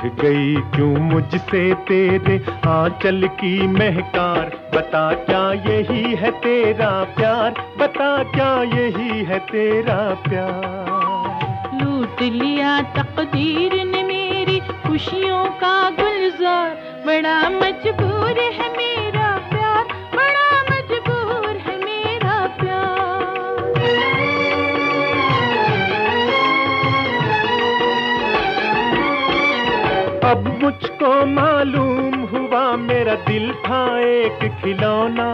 गई क्यों मुझसे तेरे आंचल की महकार, बता क्या यही है तेरा प्यार, बता क्या यही है तेरा प्यार। लूट लिया तकदीर ने मेरी खुशियों का गुलजार, बड़ा मजबूर है मेरा प्यार, बड़ा मजबूर है मेरा प्यार। अब मुझको मालूम हुआ मेरा दिल था एक खिलौना,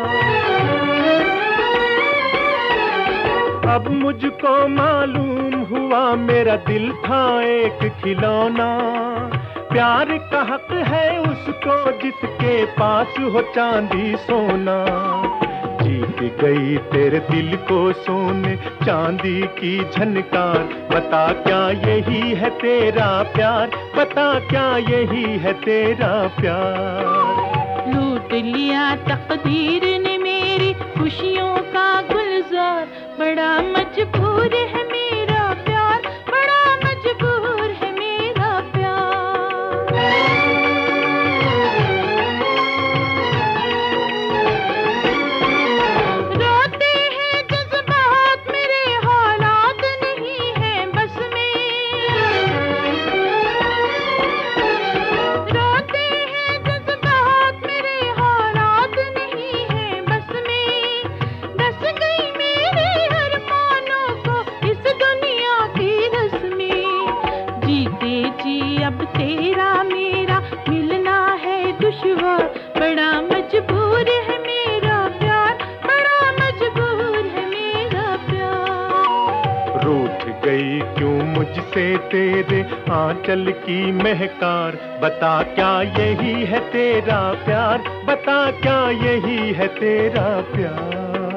अब मुझको मालूम हुआ मेरा दिल था एक खिलौना। प्यार का हक है उसको जिसके पास हो चांदी सोना, जीत गई तेरे दिल को सोने चांदी की झनकार, बता क्या यही है तेरा प्यार, बता क्या यही है तेरा प्यार। लूट लिया तकदीर ने मेरी खुशियों का गुलजार, बड़ा मजबूर है मेरा प्यार, बड़ा मजबूर है मेरा प्यार। रोते हैं जज्बात मेरे हालात नहीं है बस में, रोते हैं जज्बात मेरे हालात नहीं है बस में, डस गई मेरे अरमानों को इस दुनिया की रस्में। जीते जी अब तेरा मेरा मिलना है दुश्वार, बड़ा मजबूर है मेरा प्यार, बड़ा मजबूर है मेरा प्यार। रूठ गई क्यों मुझसे तेरे आंचल की महकार, बता क्या यही है तेरा प्यार, बता क्या यही है तेरा प्यार।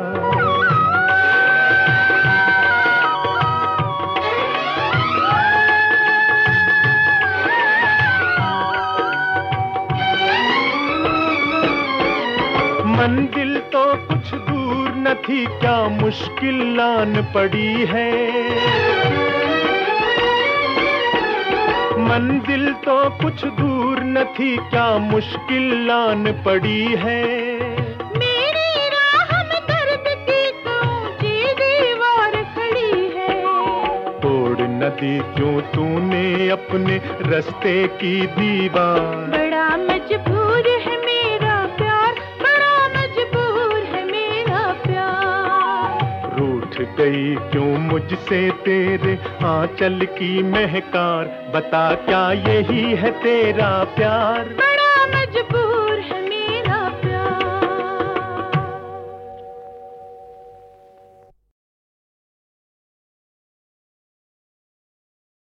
मंजिल तो कुछ दूर न थी क्या मुश्किल आन पड़ी है, मंजिल तो कुछ दूर न थी क्या मुश्किल आन पड़ी है। मेरी राह में दर्द की तो ऊंची दीवार खड़ी है, तोड़ न दी क्यों तूने अपने रास्ते की दीवार, बड़ा मजबूर है मेरा प्यार, बड़ा मजबूर है मेरा प्यार। रूठ गई क्यों मुझसे तेरे आंचल की महकार, बता क्या यही है तेरा प्यार।